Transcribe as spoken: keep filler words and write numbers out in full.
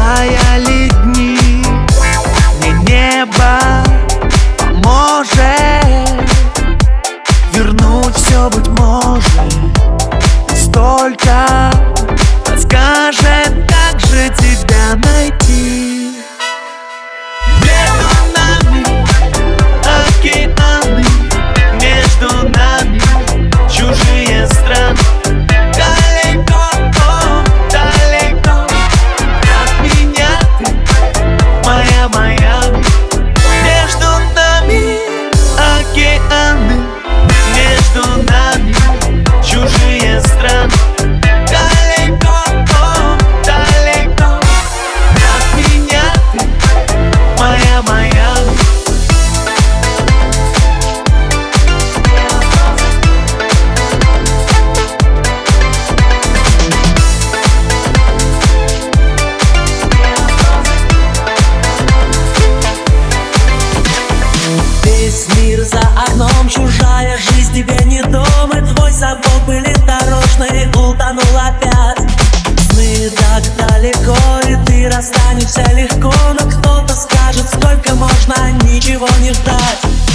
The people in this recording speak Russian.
Таяли дни, мне небо поможет вернуть все, быть может. Столько подскажет, как же тебя найти. Между нами океаны, между нами чужие страны. Далеко, далеко от меня ты, моя Майами. Между нами океаны, между нами чужие страны. Далеко, далеко от меня ты, моя Майами. Весь мир за окном, чужая жизнь тебе не дома. Твой сапог были дорожные, утонул опять. Сны так далеко, и ты расстанешься легко. Но кто-то скажет, сколько можно ничего не ждать.